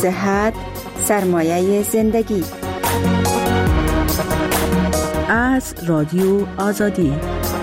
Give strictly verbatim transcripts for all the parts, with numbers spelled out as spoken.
صحت سرمایه زندگی. از رادیو آزادی.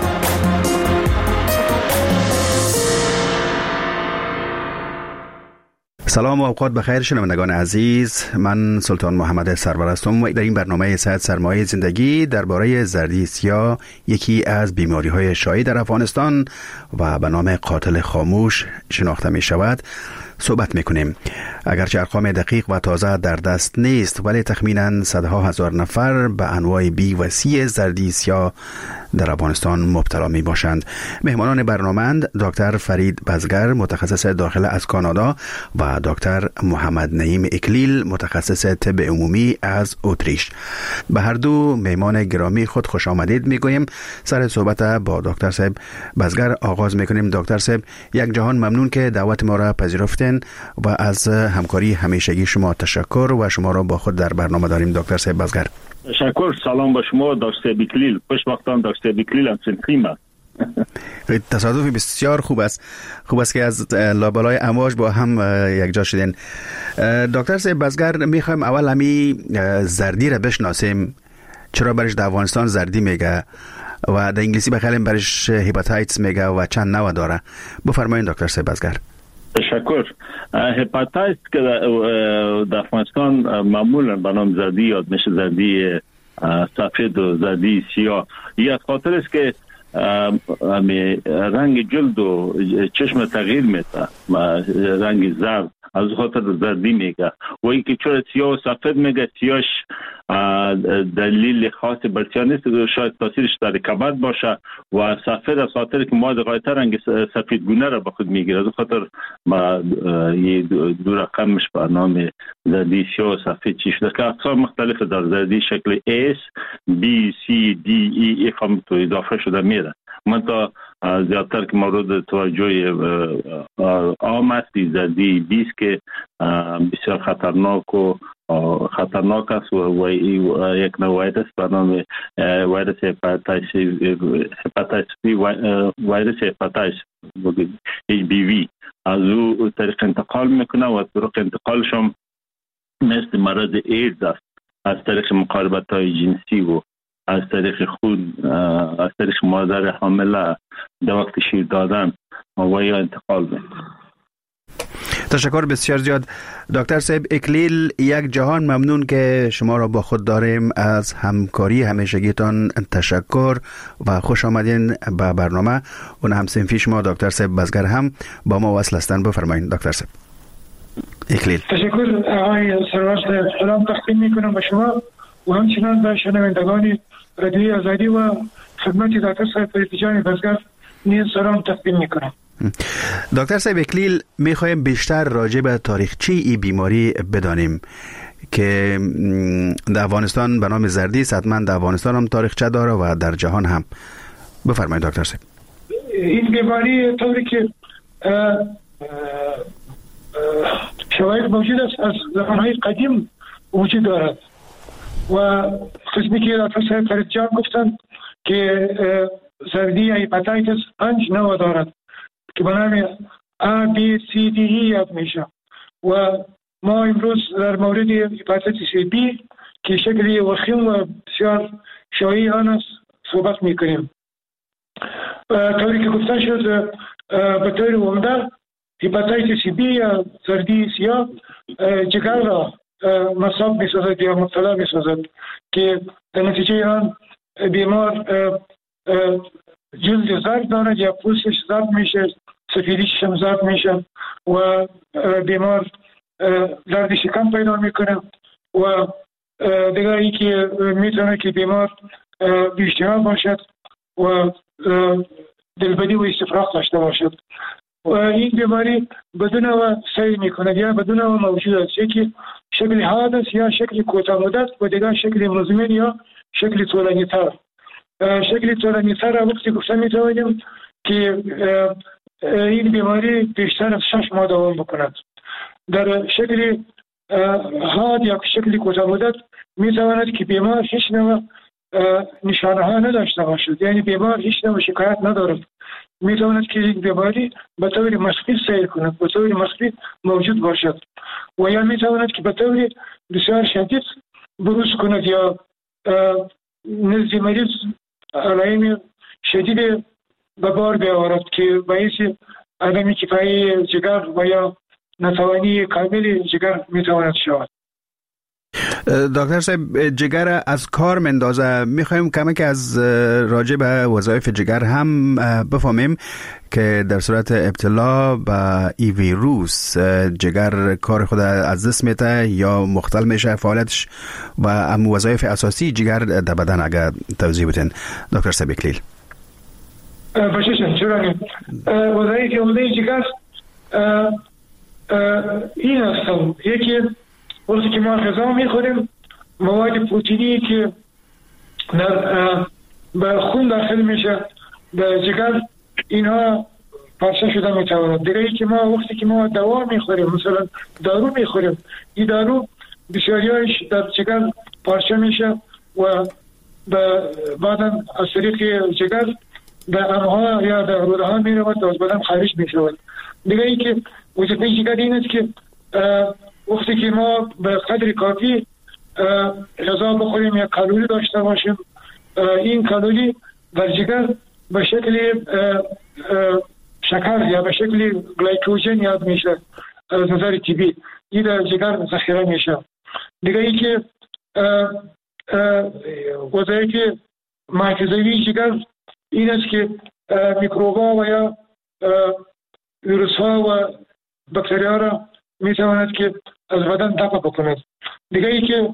سلام و اوقات بخیر شنوندگان عزیز، من سلطان محمد سرور هستم و در این برنامه صحت سرمایه زندگی درباره زردی سیاه، یکی از بیماری‌های شایع در افغانستان و به نام قاتل خاموش شناخته می شود، صحبت میکنیم. اگرچه ارقام دقیق و تازه در دست نیست، ولی تخمیناً صدها هزار نفر به انواع بی و سی زردی سیاه در افغانستان مبتلا می باشند. مهمانان برنامه‌اند دکتر فرید بزگر، متخصص داخله از کانادا، و دکتر محمد نعیم اکلیل، متخصص طب عمومی از اتریش. به هر دو مهمان گرامی خود خوش آمدید میگوییم. سر صحبت با دکتر صاحب بزگر آغاز میکنیم. دکتر صاحب، یک جهان ممنون که دعوت ما را پذیرفتین و از همکاری همیشگی شما تشکر و شما را با خود در برنامه داریم. دکتر صاحب بزگر. تشکر. سلام با شما دکتر بیکلیل. خوشبختان دکتر بیکلیل هم سنخیمه. تصادف بسیار خوب است. خوب است که از لابلای امواج با هم یک جا شدین. دکتر صاحب بزگر، میخوایم اول همی زردی را بشناسیم. چرا برش در افغانستان زردی میگه و در انگلیسی بخیلیم برش هپاتایتس میگه و چند نوع داره؟ بفرمایید دکتر صاحب بزگر. تشکر. هپاتایتس که در افغانستان معمولا به نام زردی یاد میشه، زردی سفید و زردی سیاه. این از خاطر است که رنگ جلد و چشم تغییر میده، رنگ زرد، از خاطر زردی میگه. و اینکه چرا سیاه و سفید میگه، سیاهش دلیل خاصی برسیار نیست، شاید تاثیرش در کبد باشه، و سفید از خاطر که مواد غایطه رنگ سفید گونه را به خود میگیره. از خاطر ما یه دو رقمش به نام زردی سیاه و سفید چی شده که اقسام مختلف در زردی شکل S, B, C, D, E, F هم تو اضافه شده میره. من تا زیادتر که مورد توجه عام است زردی بیست که بسیار خطرناک و خطرناک است و یک نوع ویروس به نام ویروس هپاتایتس هپاتایتس ویروس هپاتایتس اچ بی وی از او طریق انتقال میکنه و طریق انتقالش هم مثل مرض ایدز است، از طریق مقاربت های جنسی و از طریق خون، از طریق مادر حامله در وقت شیر دادن و یا انتقال میکنه. تشکر بسیار زیاد دکتر صاحب اکلیل. یک جهان ممنون که شما را با خود داریم. از همکاری همیشگیتان تشکر و خوش آمدین به برنامه. اون هم صنفی شما دکتر صاحب بزگر هم با ما وصل هستند. بفرمایید دکتر صاحب اکلیل. تشکر آقای سرور. سلام تقدیم میکنم به شما و همچنان به شنوندگان رادیوی آزادی و خدمت دکتر صاحب فرید جان بزگر نیز سلام تقدیم میکنم. دکتر صاحب اکلیل، میخوایم بیشتر راجع به تاریخچه این بیماری بدانیم که در افغانستان به نام زردی است. حتما در افغانستان هم تاریخچه داره و در جهان هم. بفرمایید دکتر صاحب. این بیماری طوری که شواهد موجود است از زمانهای قدیم وجود دارد و قسمی که دکتر صاحب فرید جان گفتند که زردی هپاتایتس پنج نوع دارد که به نام A, B, C, D, E یاد میشه و ما امروز در مورد هپاتیتس B که شکلی وخیم و بسیار شایع آن است صحبت میکنیم. طوری که گفته شد به طور عمده هپاتیتس B یا زردی سیاه جگر را مصاب میسازد یا مبتلا میسازد که در نتیجه آن بیمار جلد زرد دارد یا پوستش زرد میشه، سفیدیش هم زرد میشه و بیمار درد شکم پیدا میکنه و دیگر ای که میتونه که بیمار بیشتر باشد و دلبدی و استفراغ داشته باشد و این بیماری بدون و سیر میکنه یا بدون و موجود است، یکی شکل حاد است یا شکل کوتاه مدت و دیگر شکل مزمن یا شکل طولانی تر. شکل طولانی تر وقتی گفته میتوانیم که این بیماری بیشتر از شش ماه دوام بکند. در شکل حاد یا شکل کوتاه مدت میتواند که بیمار هیچ نوع نشانه ها نداشته باشد، یعنی بیمار هیچ نوع شکایت ندارد. میتواند که این بیماری به طور مخفی سیر کند، به طور مخفی موجود باشد و یا میتواند که به طور بسیار شدید بروز کند یا نزد مریض علائم شدید به بار بیاورد که باعث عدم کفایی جگر و یا نتوانی کامل جگر میتواند شود. دکتر صاحب، جگر از کار مندازه. میخوایم کمک از راجع به وظایف جگر هم بفهمیم که در صورت ابتلا به ای ویروس جگر کار خود از دست میده یا مختل میشه فعالیتش و هم وظایف اساسی جگر در بدن اگر توضیح بدین دکتر صاحب اکلیل. باشه چرا وظایف عمده جگر این هستن. یکی وقتی که ما غذا میخوریم مواد پروتئینی که در به خون داخل میشه در جگر اینها پارچه شده میتواند. دیگه ای که ما وقتی که ما دوا میخوریم مثلا دارو میخوریم این دارو بسیاریش در جگر پارچه میشه و بعدا از طریق جگر در امها یا در روده ها میرود و از بدن خارج میشود. دیگه ای که وظیفه جگر این است که وقتی که ما به قدر کافی غذا بخوریم یا کالری داشته باشیم این کالری در جگر به شکل شکر یا به شکل گلیکوژن یاد میشه از نظر طبی. این در جگر ذخیره میشه. دیگه ای که وظایف محفظوی جگر این است که میکروبا و یا ویروس ها و باکتریا را میتواند که از بدن دفع بکند. دیگه ای که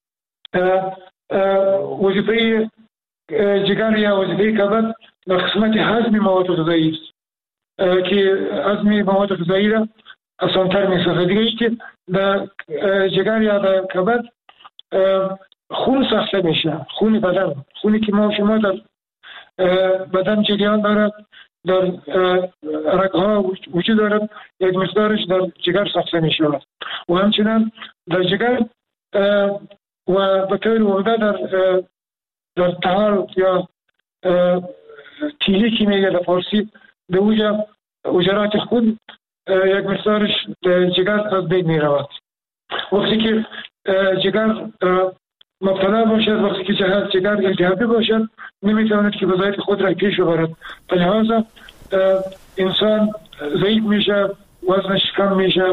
وظیفه جگر یا وظیفه کبد در قسمت هضم مواد غذایی است که هضم مواد غذایی را آسان‌تر می‌سازد. دیگه ای که در جگر یا در کبد خون ساخته میشه، خون بدن، خونی که ما شما در بدن جریان دارد در رگ‌ها وجود دارد، یک مقدارش در جگر ساخته می شود و همچنان در جگر و به طور عمده در در طحال یا تیلی که میگه در فارسی در اوجه اجرات خون یک مقدارش در جگر از بین می رود. وقتی که جگر مبتلا باشد، وقتی که جگر التهابی باشد نمیتواند که وظایف خود را پیش ببرد. لذا انسان ضعیف میشه، وزنش کم میشه.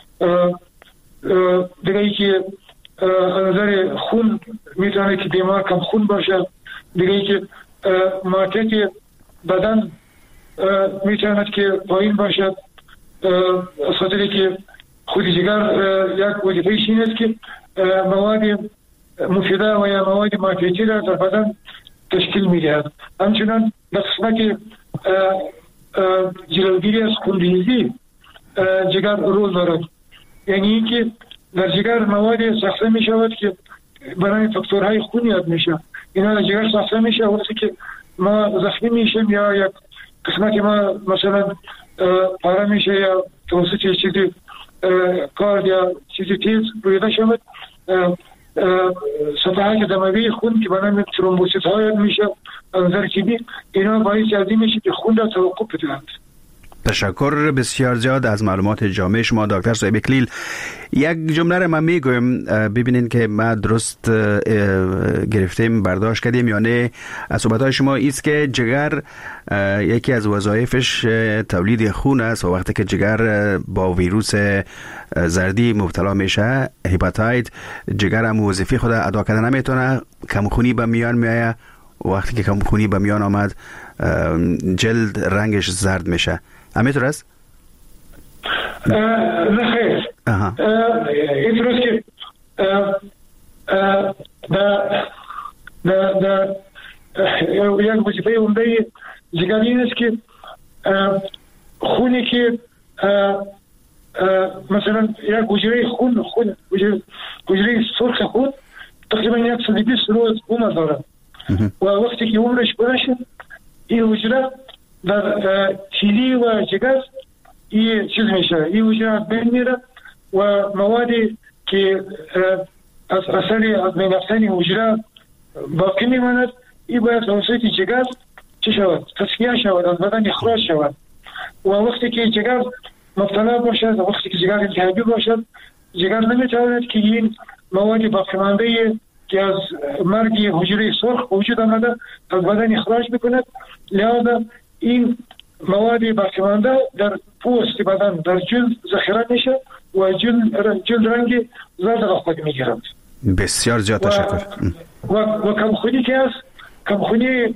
دیگه ای که از نظر خون میتونه که بیمار کم خون باشه. دیگه ای که مارکت بدن میتواند که پایین باشد از خاطری که خود جگر یک وظیفه‌اش این است که مواد مفیده و یا مواد مارکتی را در بدن تشکیل میدهد. همچنان در قسمت جلوگیری از خونریزی جگر رول دارد. یعنی اینکه در جگر مواد ساخته می شود که برای فاکتورهای خون یاد میشه. اینا در جگر ساخته میشه وقتی که ما زخمی میشیم یا یک قسمت ما مثلا پاره میشه یا توسط چیزی کارد یا چیزی تیز رویده شود، سطحات دموی خون که برای ترومبوسیت ها یاد میشه از نظر طبی، اینا باعث از این میشه که خون را توقف بدهند. تشکر بسیار زیاد از معلومات جامع شما دکتر صاحب اکلیل. یک جمله را من میگویم ببینین که ما درست گرفتیم برداشت کردیم یا نه. از صحبت‌های شما ایست که جگر یکی از وظایفش تولید خون است و وقتی که جگر با ویروس زردی مبتلا میشه، هپاتیت، جگر هم وظیفه خود ادا کردن نمیتونه، کم خونی به میان میایه. وقتی که کم خونی به میان آمد جلد رنگش زرد میشه. همینطور است؟ نه خیر. اینطور است که در یک وظیفه عمده جگر این است که خونی که مثلا یک حجره خون خون حجره سرخ خون تقریبا یک صد و بیست روز عمر دارد و وقتی که عمرش برشه این حجره در تیلی و جگر این چیز میشه، این حجره از بین میره و موادی که از اثر از بین رفتن حجره باقی میماند این باید توسط جگر چی شود؟ تصفیه شود، از بدن اخراج شود و وقتی که جگر مبتلا باشد، وقتی که جگر التهابی باشد جگر نمیتواند که این مواد باقیمانده که از مرگ حجره سرخ وجود آمده از بدن اخراج بکند. لذا این مواد باقیمانده در پوست بدن در جلد ذخیره میشه و جلد جلد رنگ زرد را خود میگیرد. بسیار زیاد تشکر. و, و کمخونی که است، کمخونی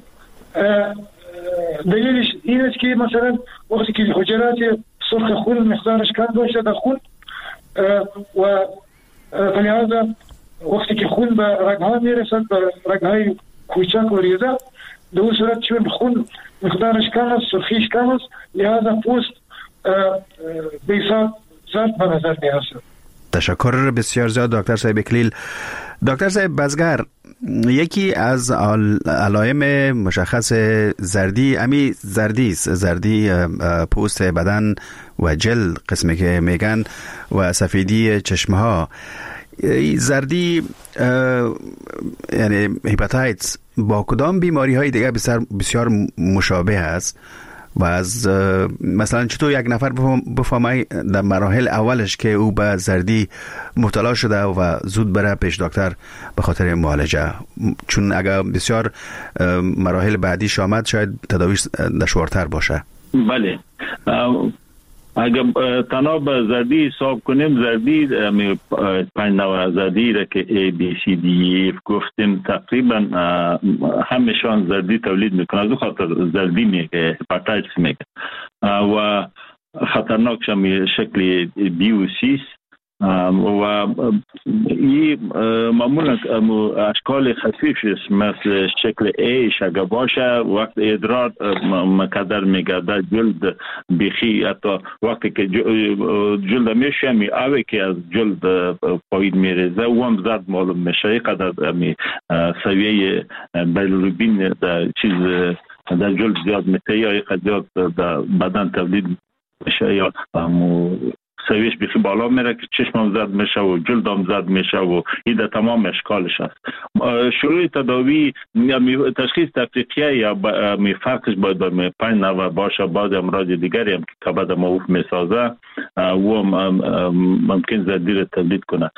دلیلش این است که مثلا وقتی که حجرات سرخ خون مقدارش کم باشه در خون و فلهذا وقتی که خون به رگها میرسد، به رگهای کوچک و ریزه، در اون صورت چون خون مقدارش کم است، سرخیش کم است، لحاظا پوست بیسا زرد به نظر میرسد. تشکر بسیار زیاد دکتر صاحب اکلیل. دکتر صاحب بزگر، یکی از علائم مشخص زردی امی زردی است، زردی پوست بدن و جلد قسمی که میگن و سفیدی چشمه ها. زردی یعنی هپاتایتس با کدام بیماری های دیگه بسیار بسیار مشابه است و از مثلا چطور یک نفر بفهمه در مراحل اولش که او به زردی مبتلا شده و زود بره پیش دکتر به خاطر معالجه، چون اگر بسیار مراحل بعدیش آمد شاید تداویش دشوارتر باشه. بله، اگر تنها به زردی حساب کنیم، زردی پنج نوع زردی را که A, B, C, D, E گفتیم تقریبا همشان زردی تولید میکنه. از خاطر زردی میگه، هپاتایتس میگه و خطرناکش هم شکل بی و سی و این معمولا اشکال خفیف است، مثل شکل ایش اگر باشه وقت ادرار مقدر میگرده، جلد بیخی، حتی وقتی که جلد میشه می آوه که از جلد پایین میریزه و هم زرد معلوم میشه. یک قدر سویه بیلیروبین در چیز در جلد زیاد میشه یا یک قدر زیاد در بدن تولید میشه یا سویش بیخی بالا میره که چشمم زرد میشه و جلدم زرد میشه و این در تمام اشکالش است. شروع تداوی تشخیص تفریقیه یا می فرقش باید به پنج نوع باشه. بعض امراض دیگری هم که کبد موف میسازه و ممکن زردی را تولید کنه.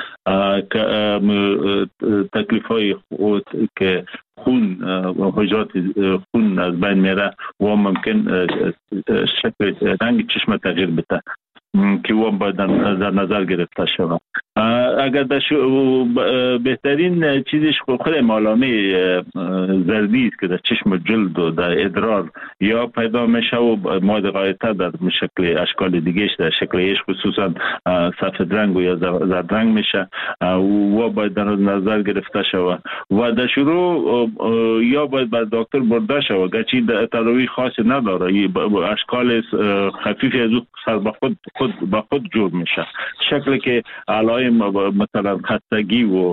تکلیف های که خون حجرات خون از بین میره و ممکن شکل رنگ چشم تغییر بده که او باید در نظر گرفته شود. اگر بهترین چیزش خود علامه زردی است که در چشم جلد و در ادرار یا پیدا میشه و ماده غایطه در شکل اشکال دیگهش در شکل ایش خصوصا سفید رنگ و یا زرد رنگ میشه و باید در نظر گرفته شود و در شروع یا باید بر دکتر برده شود، گرچه تداوی خاصی نداره، اشکال خفیفی از او سر به خود خود با خود جور میشه. شکلی که علائم مثلا خستگی و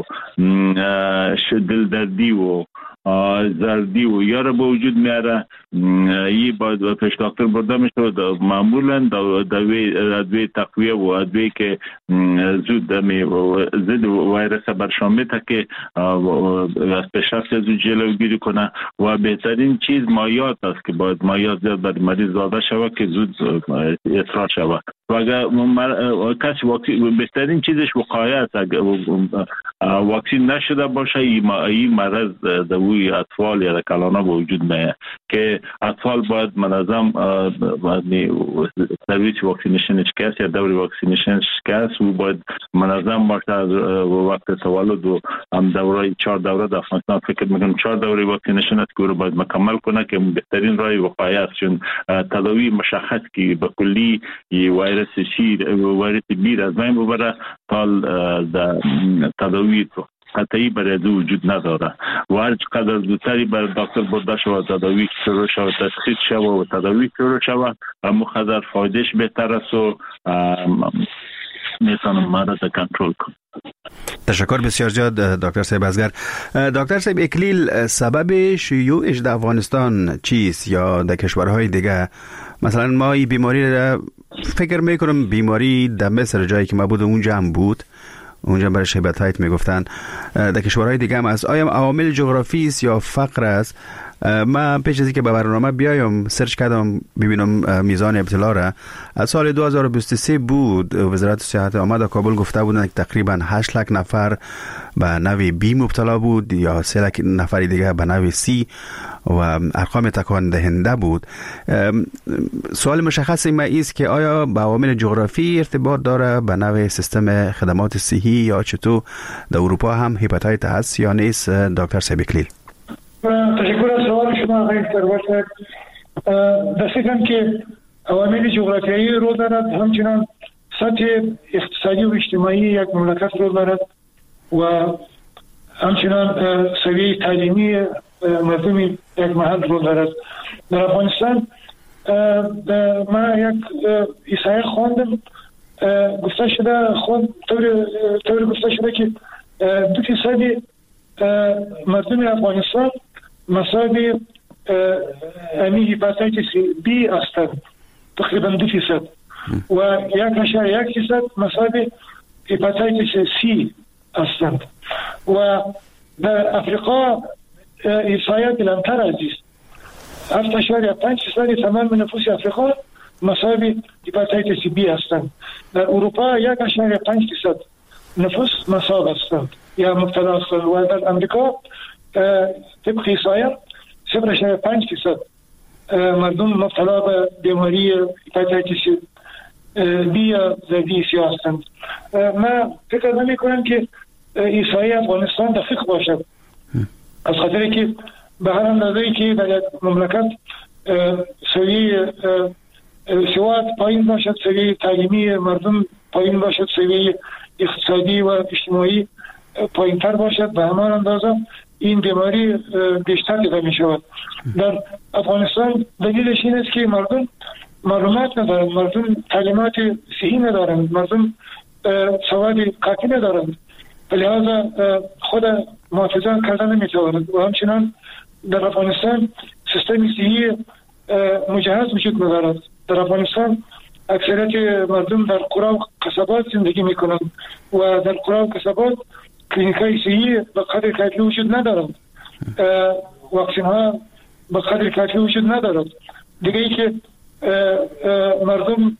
دلدردی و زردی و یا را به وجود میاره، ای باید پیش دکتر برده میشه و معمولا ادویه تقویه و ادویه که زود ضد ویروس برشان میده که از پیشرفت از جلوگیری کنه و بهترین چیز مایات است که باید مایات زیاد بر مریض داده شود که زود اطراح شود و اگر کسی بهترین چیزش وقایه است. اگر واکسین نشده باشه این مرض دوی اطفال یا کلانه به وجود میاد که اطفال باید منظم سرویس واکسینیشنش کس یا دوری واکسینیشنش کس و باید منظم باشه از وقت تولد و هم دوره چهار دوره در افغانستان فکر میکنم چهار دوره واکسینیشن است که رو باید مکمل کنه که بهترین راه وقایه است، چون تداوی مشخص که به کلی ویروس شیر ویروس بیر از بین ببره تا تداوی قطعی برای دو وجود نداره و هر قدر زودتری بر دکتر برده شود تداوی شروع شود تشخیص شود و تداوی شروع شود همو قدر فایدهش بهتر است و میتونم مرض کنترل کنم. تشکر بسیار زیاد دکتر صاحب ازگر. دکتر صاحب اکلیل، سبب شیوعش در افغانستان چیست یا در کشورهای دیگه؟ مثلا ما این بیماری را فکر میکنم بیماری در مصر جایی که ما بود اونجا هم بود، اونجا برای هپاتایت میگفتن، در کشورهای دیگه هم از آیا عوامل جغرافی است یا فقر است؟ من پیش از اینکه به برنامه بیایم سرچ کردم ببینم میزان ابتلا را. از سال دو هزار و بیست و سه بود وزارت صحت آمد در کابل گفته بودند که تقریبا هشت لک نفر به نوع بی مبتلا بود یا سه لک نفر دیگه به نوع سی و ارقام تکان دهنده بود. سوال مشخص ما است که آیا با عوامل جغرافی ارتباط داره به نوع سیستم خدمات صحی یا چطور در اروپا هم هپاتیت هست یا نیست؟ دکتر صاحب اکلیل. تشکر از سوال شما آقای سرور. دستگم که عوامل جغرافیایی رو دارد، همچنان سطح اقتصادی و اجتماعی یک مملکت رو دارد و همچنان سویه تعلیمی مردم یک محل رو دارد. در افغانستان ما یک ایسایه خواندم گفته شده خود طور, طور گفته شده که دو فیصد مردم افغانستان مصاب امی هپاتیتس بی هستند، تقریبا دو فیصد، و یک اشاره یک فیصد مصاب هپاتیتس سی هستند و در افریقا ایسایه بلندتر از است. هفت اشاره پنج فیصد تمام نفوس افریقا مصاب هپاتیتس بی هستند. در اروپا یک اشاره پنج فیصد نفوس مصاب هستند یا مبتلا هستند و در امریکا طبق ایسایه صفر اشاره پنج فیصد مردم مبتلا به بیماری هپاتیتس بی یا زردی سی هستند. من فکر نمی کنم که ایسایه افغانستان دقیق باشد، از خاطر که به هر اندازه‌ای که در یک مملکت سویه سواد پایین باشد، سویه تعلیمی مردم پایین باشد، سویه اقتصادی و اجتماعی پایین تر باشد، به همان اندازه این بیماری بیشتر دیده می شود. در افغانستان دلیلش این است که مردم معلومات ندارند، مردم تعلیمات صحی ندارند، مردم سواد کافی ندارند، لہذا خود محافظت کردن نمی توانند و همچنان در افغانستان سیستم صحی مجهز وجود ندارد. در افغانستان اکثریت مردم در قرى و قصبات زندگی می کنند و در قرى و قصبات کلینیکای صحی به قدر کافی وجود ندارند، واکسین ها به قدر کافی وجود ندارد. دیگه ای که مردم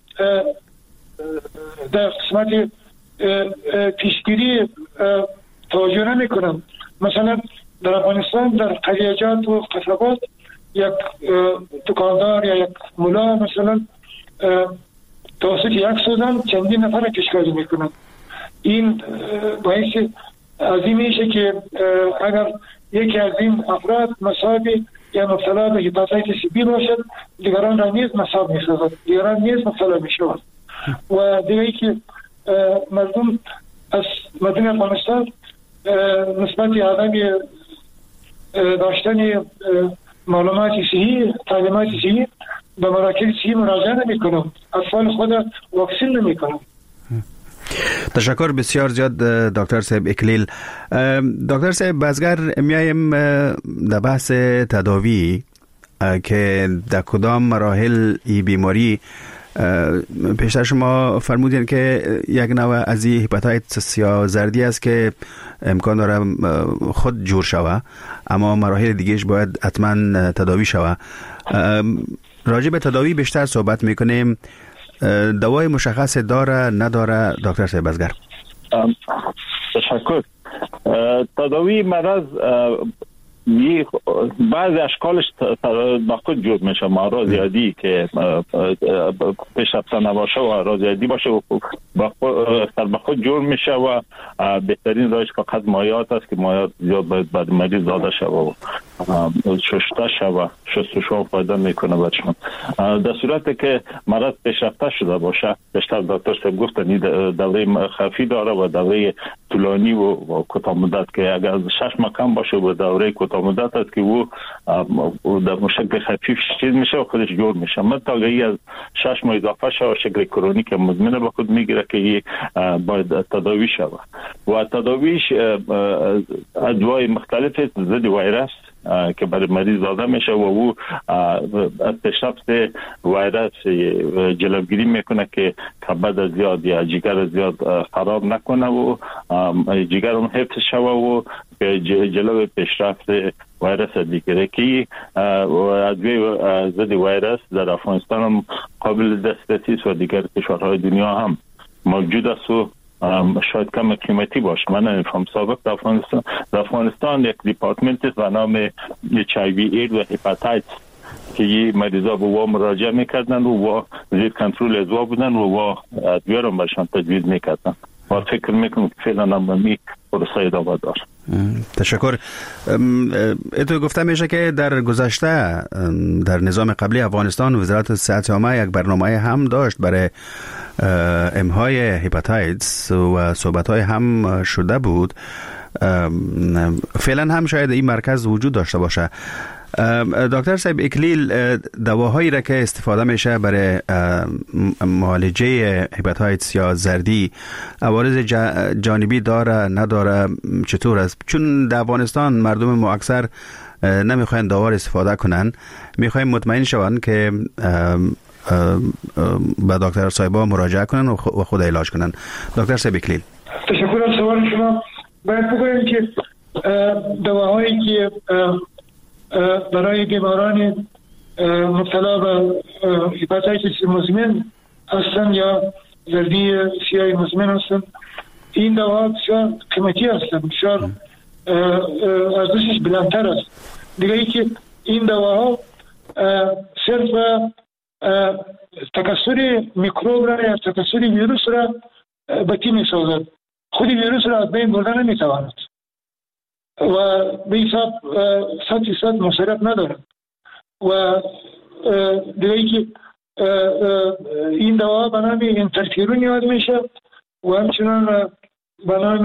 در قسمت پیشگیری توجه نمی کنند. مثلا در افغانستان در قریجات و قصبات یک دکاندار یا یک ملا مثلا توسط یک سوزن چندین نفر کشکاری می کنند. این باعث عظیم میشه که اگر یکی از این افراد مصاب یا مبتلا به هپاتیتس بی باشد، دیگران را نیز مصاب می سازد، دیگران نیز مبتلا می شود. و دیگه که مردم از مردم افغانستان نسبت عدم داشتن معلومات صحی، تعلیمات صحی به مراکز صحی مراجعه نمی کنند، اطفال خود واکسین نمی کنند. تشکر بسیار زیاد دکتر صاحب اکلیل. دکتر صاحب بازگر میایم در بحث تداوی که در کدام مراحل این بیماری پیشتر شما فرمودین که یک نوع از هپاتیتس یا زردی است که امکان داره خود جور شوه، اما مراحل دیگهش باید حتما تداوی شوه. راجع به تداوی بیشتر صحبت میکنیم. دوای مشخص داره نداره دکتر صاحب بازگر؟ تشکر. تداوی مرض بعضی اشکالش با خود جور میشه. مرض زیادی که پیشرفته نباشه و مرض زیادی باشه و با خود جور میشه و بهترین راهش فقط مایعات است که مایعات زیاد باید بعد مریض داده شده و شسته شده، شستشو فایده میکنه بچه‌ها. در صورتی که مرض پیشرفته شده باشه، بیشتر دکتر صاحب گفتن دوره خفیف داره و دوره طولانی و کوتاه مدت که اگر شش ماه کم باشه و دوره کوتاه مدت است که او در شکل خفیف چیز میشه و خودش جور میشه. متأگی از شش ماه اضافه شده شکل کرونیک مزمن به خود میگیره که باید تداوی شود و تداویش ادوای مختلف ضد ویروس که برای مریض داده میشه و او از پیشرفت ویروس جلوگیری میکنه که کبد زیاد یا جگر زیاد خراب نکنه و جگر اون حفظ شود و جلوی پیشرفت ویروس دیگه که ادویه ضد ویروس در افغانستان هم قابل دسترسی است و دیگر کشورهای دنیا هم موجود است و شاید کم قیمتی باشه. من نمیفهم سابق در افغانستان در افغانستان یک دیپارتمنت است به نام اچ آی وی اید و هپاتایتس که این مریضا به وا مراجعه میکردن و وا زیر کنترل ادوا بودن و وا ادویه رو برشان تجویز میکردن و فکر میکنم که فعلا هم می پروسه ادامه دار. تشکر. اتو گفته میشه که در گذشته در نظام قبلی افغانستان وزارت صحت عامه یک برنامه هم داشت برای امهای هپاتایتس و صحبت‌های هم شده بود. فعلا هم شاید این مرکز وجود داشته باشه. دکتر صاحب اکلیل، دواهایی را که استفاده میشه برای معالجه هپاتایتس یا زردی عوارض جانبی داره نداره چطور است؟ چون در افغانستان مردم ما اکثر نمیخواین دوا استفاده کنن، میخوایم مطمئن شوند که به دکتر صاحبا مراجعه کنن و خود علاج کنن. دکتر صاحب اکلیل. تشکر از سوال شما. باید بگویم که دواهایی که برای بیماران مبتلا به هپاتیتس مزمن هستند یا زردی سیاه مزمن هستند، این دواها بسیار قیمتی هستند، بسیار ارزشش بلندتر است. دیگه ای که این دواها صرف تکثر میکروب را یا تکثر ویروس را بطی می سازد، خود ویروس را از بین بردن نمی تواند و به حساب صد فیصد مصرف ندارد. و دیگه ای که این دوا به نام انترفیرون یاد میشه و همچنان به نام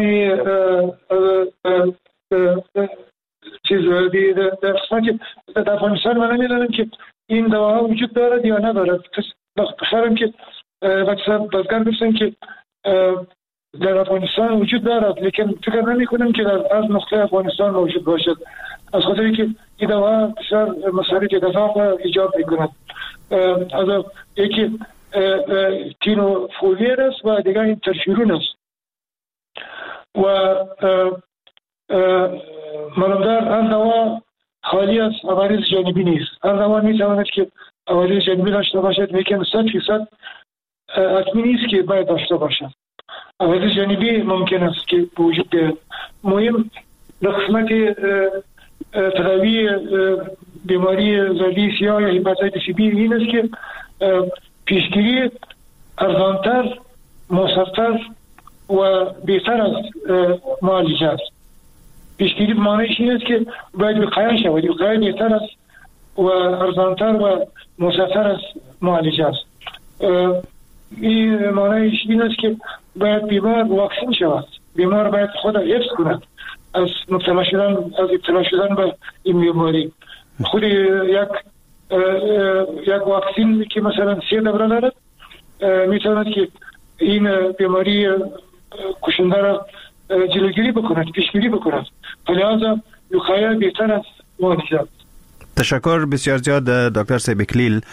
چیز در قسمت در افغانستان من نمیدانم که این دواها وجود دارد یا ندارد. بخیرم که بازگان گفتن که در افغانستان وجود دارد، لیکن فکر نمی کنم که در از نقطه افغانستان موجود باشد، از خاطری که این دوا بسیار مصارف گذاف ایجاد میکند. از یکی تینوفوویر است و دیگر اینترفیرون است و معلومدار هر دوا خالی از عوارض جانبی نیست. هر دوا میتواند که عوارض جانبی داشته باشد، لیکن صد فیصد حتمی نیست که باید داشته باشد. عوارض جانبی ممکن است که وجود بیاید. مهم در قسمت تداوی بیماری زردی سیاه یا هپاتیتس بی این است که پیشگیری ارزانتر، موثرتر و بهتر از معالجه است. پیشگیری معنیش این است که باید وقایه شود، وقایه بهتر است و ارزانتر و موثرتر از معالجه است. این معنیش این است که باید بیمار واکسین شود، بیمار باید خود حفظ کند از مبتلا شدن از ابتلا شدن به این بیماری. خود یک یک واکسین که مثلا سه دوره دارد میتواند که این بیماری کشنده را جلوگیری بکند، پیشگیری بکند. لذا وقایه بهتر از معالجه. تشکر بسیار زیاد دکتر صاحب اکلیل.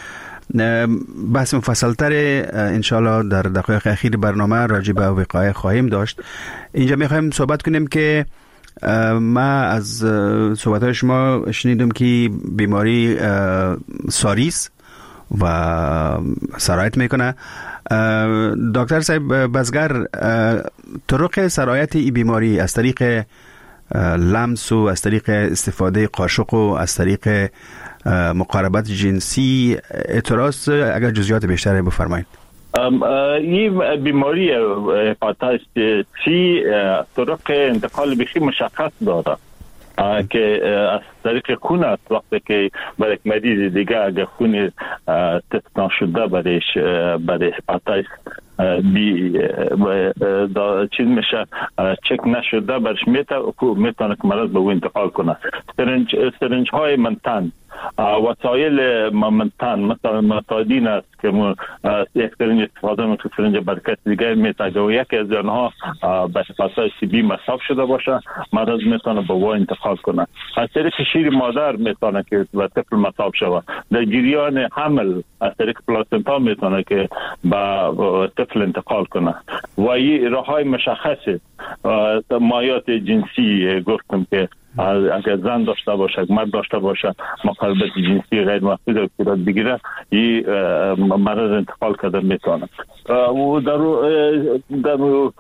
بحث مفصلتر انشالله در دقایق اخیر برنامه راجع به وقایه خواهیم داشت. اینجا میخوایم صحبت کنیم که ما از صحبت‌های شما شنیدم که بیماری ساریس و سرایت میکنه. دکتر صاحب بزگر، طرق سرایت این بیماری از طریق لمس و از طریق استفاده قاشق و از طریق مقاربت جنسی اعتراض، اگر جزئیات بیشتری بفرمایید. این بیماری هپاتیتس سی طرق انتقال بخی مشخص داره که از طریق خون است. وقتی که برای یک مریض دیگه اگر خون تست نشده برای برای هپاتیتس بی چیز میشه چک نشده برش میتونه که مرض به او انتقال کنه. سرنج سرنج های منتن وسایل ممتن مثلا متادین است که ما اکثرین استفاده میکنیم فرنج برکت دیگر میتونه و یکی از آنها به فصل سی بی مصاب شده باشه مرض میتونه به وای انتقال کنه. از طریق شیر مادر میتونه که به طفل مصاب شود. در جریان حمل از طریق پلاسنتا میتونه که به طفل انتقال کنه و این راههای مشخصه. مایات جنسی گفتم که اگر زن داشته باشه مرد داشته باشه مخالفت جنسی غیر محفوظ رو صورت بگیره این مرض انتقال کرده میتونه. و در در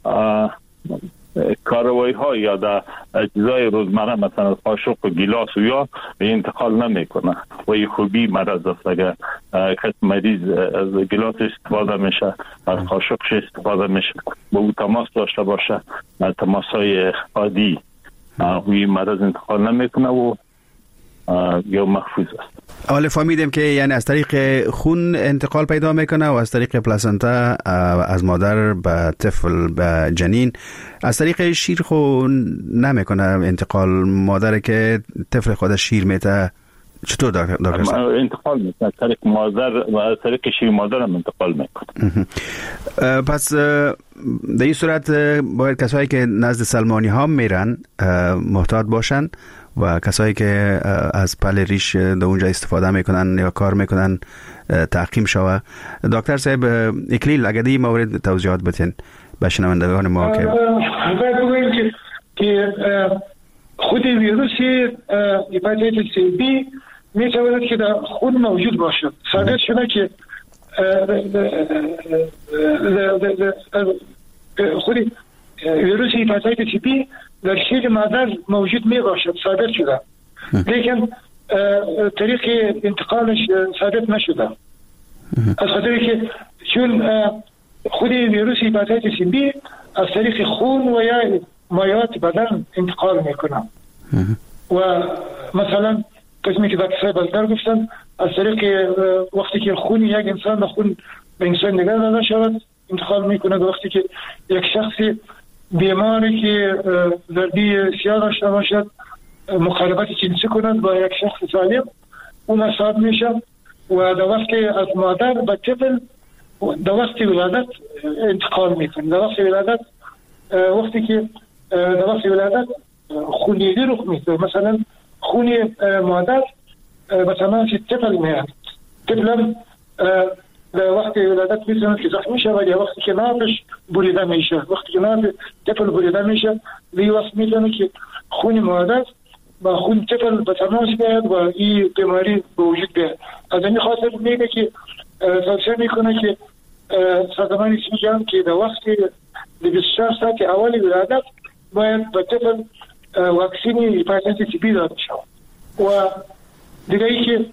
کاروائی ها یا در اجزای روزمره مثلا قاشق و گیلاس و یا انتقال نمیکنه و این خوبی مرض است. اگر کس مریض از گیلاس استفاده میشه از قاشقش استفاده میشه با او تماس داشته باشه تماس های عادی وی مرض انتقال نمیکنه و یا محفوظ است. حالا فهمیدیم که یعنی از طریق خون انتقال پیدا میکنه و از طریق پلاسنتا از مادر به طفل به جنین. از طریق شیر خو نمیکنه انتقال مادر که طفل خودش شیر میته چطور دکتر؟ انتقال میکنه از طریق مادر و از طریق شیر مادر هم انتقال میکنه. پس در این صورت باید کسایی که نزد سلمانی ها میرن محتاط باشن و کسایی که از پل ریش در اونجا استفاده میکنن یا کار میکنن تحقیم شوه. دکتر صاحب اکلیل اگر دی مورد توضیحات بتین به شنوندگان ما که باید بگویم که که خود ویروس هپاتیتس سی بی میتواند که در خون موجود باشد. ثابت شده که خود ویروس هپاتیتس سی بی در شیر مادر موجود می باشد، ثابت شده، لیکن طریق انتقالش ثابت نشده. از خاطر که چون خود ویروس هپاتیتس سی بی از طریق خون و یا مایات بدن انتقال میکنه و مثلا قسمی که دکتر صاحب ازدر گفتن از طریق وقتی که خون یک انسان به خون به انسان نگاه داده شود انتقال میکنه. وقتی که یک شخصی بیماری که زردی سیاه داشته باشد مخالفت جنسی کند با یک شخص سالم اون مصاب میشه و در وقتی از مادر به طفل در وقتی ولادت انتقال میکنه. در وقتی ولادت وقتی که در وقتی ولادت خونریزی رخ میده، مثلا خون مادر به تماس طفل میاد، طفل هم در وقتی ولادت میتونه که زخمی شه ولی وقتی که نابش بریده میشه، وقتی که ناب طفل بریده میشه وی وقت میتونه که خون مادر با خون طفل به تماس بیاد و این بیماری به وجود بیاد. از این خاطر میگه که توصیه میکنه که سازمان اسمی جمع که در وقتی در بیست و چهار ساعت اول ولادت باید به طفل واکسین هپاتیتس سی بی داده شود. و دیگه ای که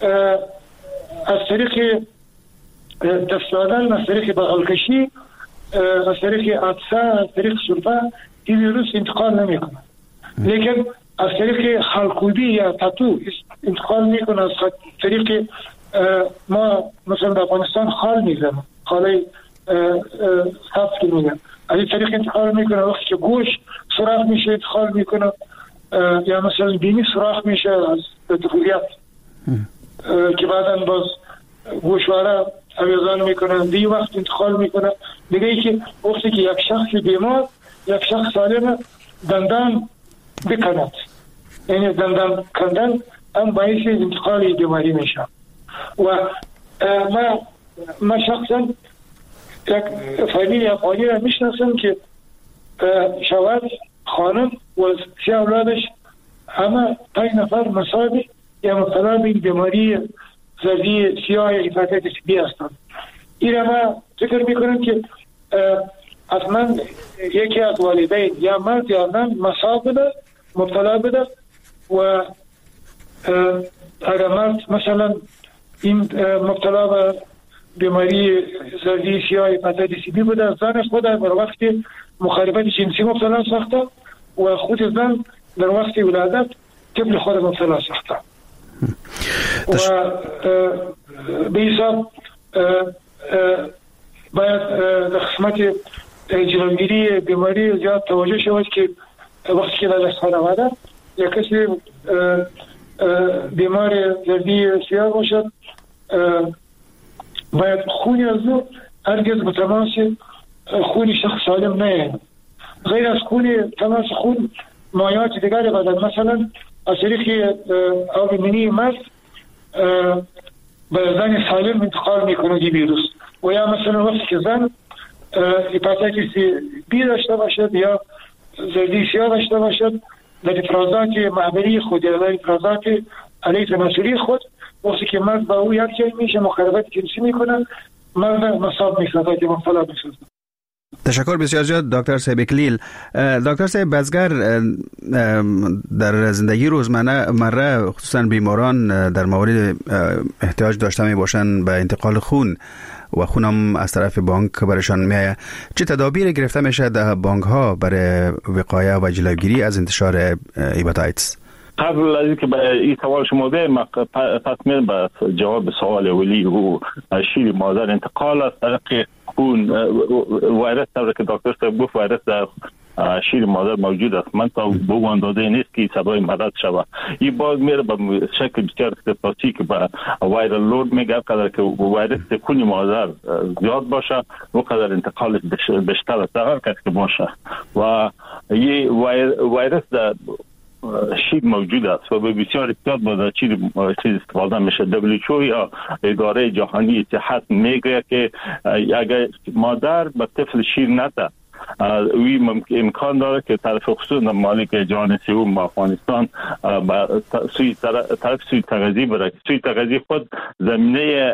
از طریق دست دادن، از طریق بغل کشی، از طریق عطسه، از طریق سرفه این ویروس انتقال نمی کنه، لیکن از طریق خالکوبی یا تاتو انتقال می کنه. از طریق ما مثلا در افغانستان خال میزنم، خاله خاص که میگن، از این طریق انتقال میکنه. وقتی که گوش سراخ میشه انتقال میکنه، یا مثلا بینی سراخ میشه از طفولیت که بعدا باز گوشواره اویزان میکنه دی وقت انتقال میکنه. دیگه ای که وقتی که یک شخص بیمار یک شخص سالم دندان بکند، یعنی دندان کندن هم باعث انتقال بیماری میشه. و ما ما شخصا یک فامیل افغانی را میشناسم که شوهر خانم و سه اولادش همه پنج نفر مصابی یا مبتلا به بیماری زردی سیاه یا هپاتیتس بی هستند. این را ما فکر میکنم که اصلا یکی از والدین یا مرد یا زن مصاب بده، مبتلا بده و اگر مرد مثلا این مبتلا به بیماری زردی سیاه هپاتیتس بی بوده، زن خود در وقت مخالفت جنسی مبتلا ساخته و خود زن در وقت ولادت طفل خود مبتلا ساخته. و به حساب باید در قسمت جلوگیری بیماری زیاد توجه شود که وقتی که در خانواده یا کسی بیمار زردی سیاه باشد باید خونی از او هرگز به تماس خون شخص سالم نیاید. غیر از خون تماس خون مایعات دیگر بدن، مثلا از طریق آب منی مرد به زن سالم انتقال میکنه این ویروس. و یا مثلا وقتی که زن هپاتیتس بی داشته باشد یا زردی سیاه داشته باشد، در افرازات معبری خود یا در افرازات علیه تناسلی خود، وقتی که مرد با او یک جای میشه مخالفت جنسی میکنه، مرد مصاب میشه یا مبتلا میشه. تشکر بسیار زیاد دکتر صاحب اکلیل. دکتر صاحب بزگر، در زندگی روزمره مره خصوصا بیماران در مورد احتیاج داشته می باشند به انتقال خون و خونم از طرف بانک برشان میآید، چه تدابیر گرفته میشه در بانک ها برای وقایه و جلوگیری از انتشار هپاتیتس؟ قبل از اینکه به این سوال شما بگم، پس میرم به جواب سوال اولی و شیر مادر انتقال از طریق خون ویروس، طوری که دکتر صاحب گفت ویروس در شیر مادر موجود است. من تا به اون اندازه نیست که سبب مرض شود. این باز میره به شکل بسیار اختصاصی که به وایرال لود میگه، قدر که ویروس خون مادر زیاد باشه و قدر انتقال بیشتر است هر کس که باشه. و این ویروس در شیر موجود است و به بسیار احتیاط باید چیز استفاده میشه. دبلیو اچ او یا اداره جهانی صحت میگه که اگر مادر به طفل شیر نده، وی امکان داره که طرف خصوص مالک جهان سوم افغانستان سوی طرف سوی تغذیه بره. سوی تغذیه خود زمینه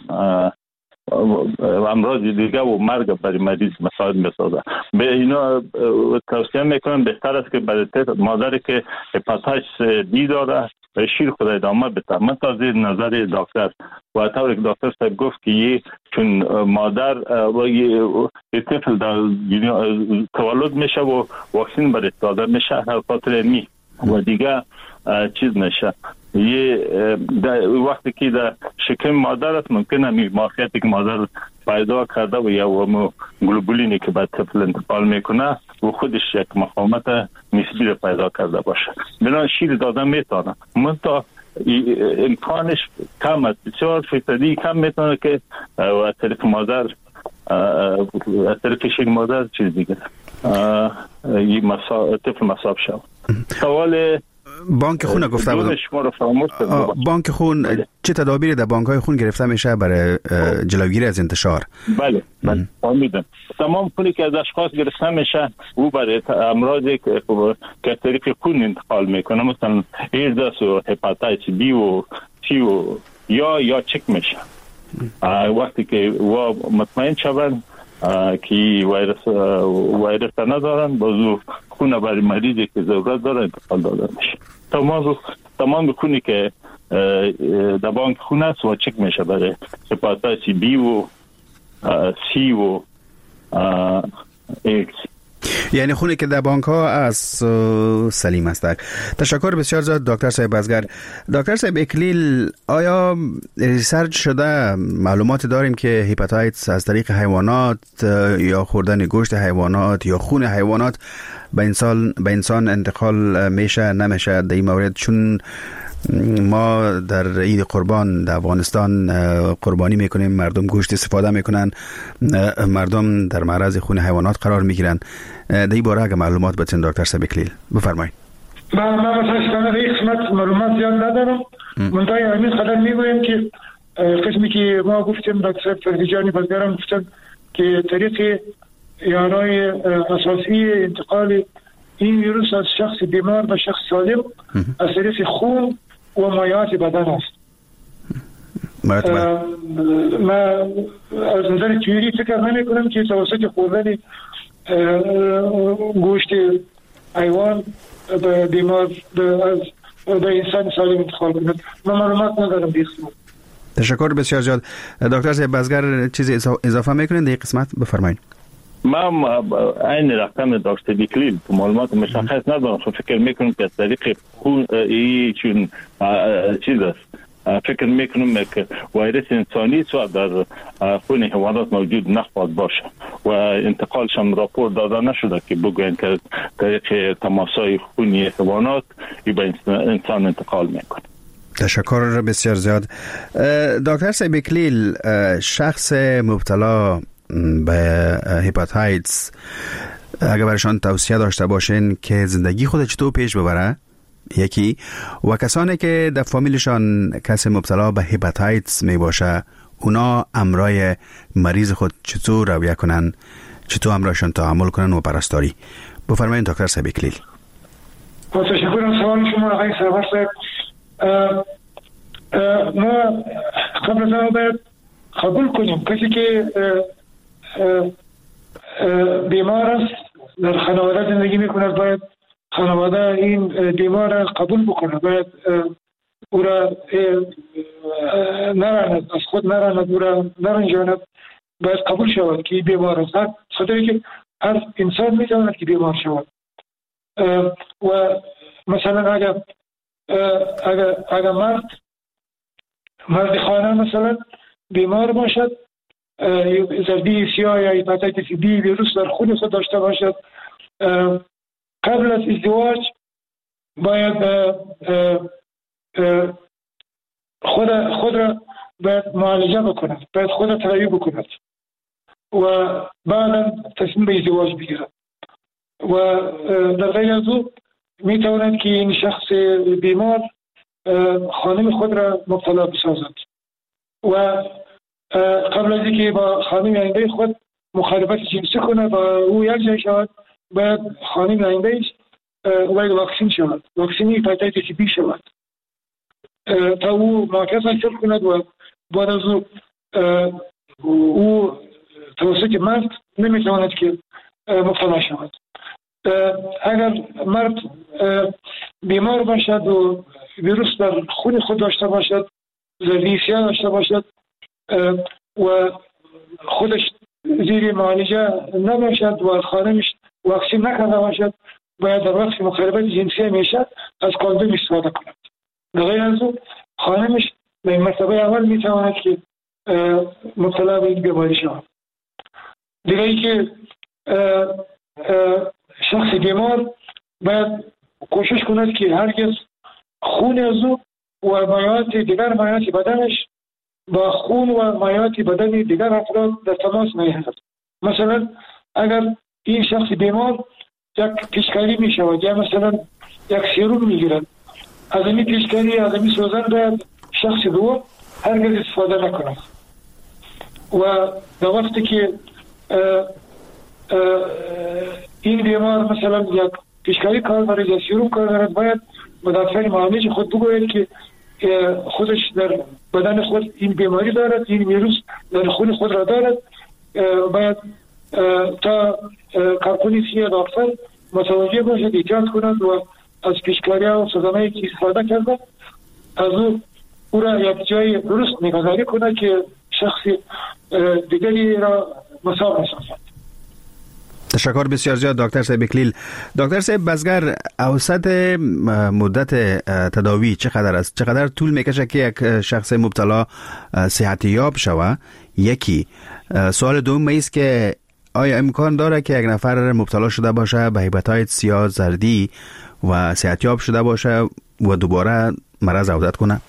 امراض دیگه و مرگ برای مریض مساعد بسازه. به اینا توصیه میکنم بهتر است که برای مادری که هپاتیتس بی داره شیر خود ادامه بده. من تازه نظر دکتر و طوری که دکتر صاحب گفت که یه چون مادر و یه طفل در تولد میشه و واکسین برای داده میشه هر خاطر علمی و دیگه چیز نشه. یه وقتی که در شکم مادر است ممکنه می ماهیتی که مادر پیدا کرده و یا و گلوبولینی که به طفل انتقال میکنه و خودش یک مقاومت نسبی رو پیدا کرده باشه، بنابراین شیر داده میتونه. منتها امکانش کم است، بسیار فیصدی کم میتونه که از طریق مادر از طریق شیر مادر چیز دیگه یه طفل مصاب شد. سوال بانک خون گفته بود. بانک خون چه تدابیری در بانک های خون گرفته میشه برای جلوگیری از انتشار؟ بله بله فهمیدم. تمام خونی که از اشخاص گرفته میشه او برای امراضی که که طریق خون انتقال میکنه، مثلا ایدز و هپاتیتس بی و سی و یا یا چک میشه. وقتی که و مطمئن شون که ویروس ویروس ندارن، بازو خون برای مریضی که ضرورت داره انتقال داده میشه. تمام تمام خونی که در بانک خون است و چک میشه برای هپاتیتس بی و سی و ایکس. یعنی خونی که در بانک ها از سلیم است. تشکر بسیار زیاد دکتر صاحب بزگر. دکتر صاحب اکلیل، آیا ریسرچ شده معلومات داریم که هپاتیتس از طریق حیوانات یا خوردن گوشت حیوانات یا خون حیوانات به انسان به انسان انتقال میشه نمیشه در این مورد؟ چون ما در عید قربان در افغانستان قربانی میکنیم، مردم گوشت استفاده میکنن، مردم در معرض خون حیوانات قرار میگیرن. در این باره اگه معلومات بتین دکتر صاحب اکلیل بفرمایید. من متاسفانه در این قسمت معلومات زیاد ندارم. منتها همین قدر میگویم که قسمی که ما گفتیم دکتر صاحب فرزیجانی بزگران گفتن که طریق یارای اساسی انتقال این ویروس از شخص بیمار به شخص سالم از طریق خون و مایعات بدن است. ما از نظر تئوری فکر نمی کنم که توسط خوردن گوشت حیوان به بیمار از به انسان سالم انتقال کنند. من معلومات ندارم دیگه. تشکر بسیار زیاد. دکتر صاحب بزگر چیزی اضافه میکنین در این قسمت؟ بفرمایید. ما این رقم دکتر اکلیل معلومات مشخص ندارم، فکر میکنم که از طریق خون این چون چیز است فکر میکنم که ویروس انسانی سو در خون حیوانات موجود نخواهد باشه و انتقالش هم راپور داده نشده که بگوین که طریق تماسای خونی حیوانات به انسان انتقال میکنه. تشکر بسیار زیاد. دکتر صاحب اکلیل، شخص مبتلا به هپاتایتس اگر برشان توصیه داشته باشین که زندگی خود چطور پیش ببره یکی، و کسانی که در فامیلشان کسی مبتلا به هپاتایتس می باشه اونا امرای مریض خود چطور رویه کنن، چطور امرایشان تعامل کنن و پرستاری؟ بفرمایید دکتر صاحب اکلیل. با تشکر از سوال شما آقای سرور صاحب. ما قبل از آن باید قبول کنیم کسی که بیمار است در خانواده زندگی میکنه باید خانواده این بیمار را قبول بکنه، باید او را نراند، از خود نراند، او را نرنجاند، باید قبول شود که بیمار است. خاطری که هر انسان میتواند که بیمار شود و مثلا اگر اگر اگر مرد مرد خانه مثلا بیمار باشد، زردی سیاه یا هپاتیتس بی ویروس در خون خود داشته باشد، قبل از ازدواج باید خود خود را باید معالجه بکند، باید خود را تداوی بکند و بعدا تصمیم به ازدواج بگیرد و در غیر از او می تواند که این شخص بیمار خانم خود را مبتلا بسازد و قبل از اینکه با خانم آینده خود مخالفت جنسی کنه و او یک جای شود، باید خانم آینده باید واکسین شود، واکسین هپاتیتس بی شود تا او معاکس حاصل کند و بعد از او او توسط مرد نمیتواند که مبتلا شود. اگر مرد بیمار باشد و ویروس در خون خود داشته باشد، زردی سیاه داشته باشد و خودش زیر معالجه نباشد و خانمش واکسین نکرده باشد، باید در وقت مخالفت جنسی همیشه از کاندوم استفاده کند. در غیر از او خانمش به مرتبه اول میتواند که مبتلا به این بیماری شود. دیگه ای که شخص بیمار باید کوشش کند که هرگز خون از او و مایعات دیگر مایعات بدنش با خون و مایعات بدن دیگر افراد در تماس نیاید. مثلا اگر این شخص بیمار یک پیشکاری می شود یا مثلا یک سیروم می گیرد، از این پیشکاری از این سوزن باید شخص دو هرگز استفاده نکند و در وقتی که اه اه این بیمار مثلا یک پیشکاری کار دارد یا سیروم کار دارد، باید مدافع معالج خود بگوید که خودش در بدن خود این بیماری دارد، این ویروس در خون خود را دارد، باید تا کارکنی سیاه داکتر متوجه باشد، احتیاط کند و از پیشکاری و سوزنایی که استفاده کرده از او او را یک جای درست نگهداری کند که شخص دیگری را مساوی نسازد. تشکر بسیار زیاد دکتر صاحب اکلیل. دکتر صاحب بزگر، اوسط مدت تداوی چقدر است؟ چقدر طول میکشه که یک شخص مبتلا صحتیاب شوه؟ یکی. سوال دوم است که آیا امکان داره که یک نفر مبتلا شده باشه به هپاتیتس یا زردی و صحتیاب شده باشه و دوباره مرض عودت کنه؟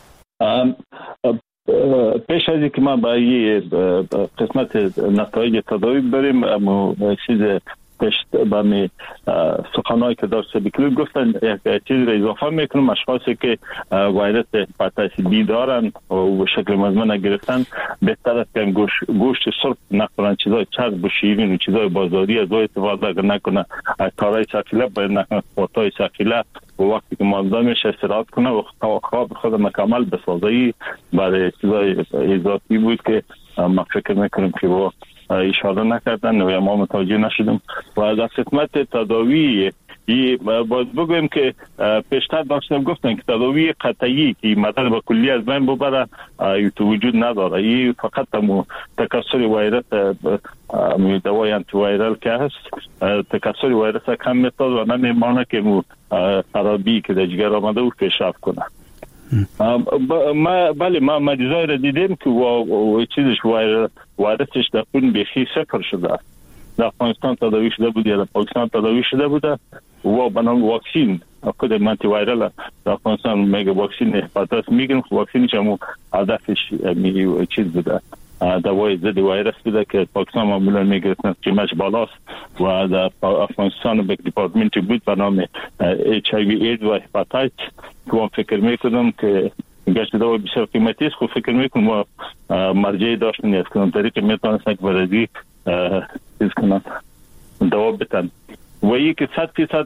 پیش از اینکه ما با یه قسمت نتایج تداوی بریم، اما چیز پشت با می سخنایی که داشت بکلیل گفتن یک چیز را اضافه میکنم. اشخاصی که ویروس هپاتیتس بی دارن و شکل مزمن گرفتن بهتر است که گوشت گوشت سرخ نخورن، چیزای چرب و شیرین و چیزای بازاری از او استفاده نکنه، کارهای ثقیله باید نکنه، خورتای ثقیله و وقتی که مانده میشه استراحت کنه و خواب خود مکمل بسازه. برای چیزای اضافی بود که ما فکر میکنیم که با اشاره نکردن و ما متوجه نشدیم. و در خدمت تداوی باید بگویم که پیشتر داشتم گفتن که تداوی قطعی که مدد به کلی از بین ببره تو وجود نداره. این فقط تکثر ویروس دوای انتی ویرال که هست، تکثر ویروس کم میتاد و نمیمانه که خرابی که در جگر آمده او پیشرفت کنه. ما بله ما مریضای را دیدیم که و چیزش وایرسش در خون بیخی صفر شده است. در افغانستان تداوی شده بود یا در پاکستان تداوی شده بوده و بنام واکسین خود منتی وایرال در افغانستان میگه واکسین هپاتیتس میگن واکسینش هم هدفش می چیز بوده دوای ضد وایرس بوده که پاکستان معمولا میگرفتن قیمتش بالاست و در افغانستان به دیپارتمنت بود به نام اچ آی وی اید و هپاتیت که من فکر میکنم که گشت دوا بسیار قیمتی است. خب فکر میکنم ما مرجعی داشتن از کنم طریق میتونستن که برای چیز کنن دوا بتن و یک صد فیصد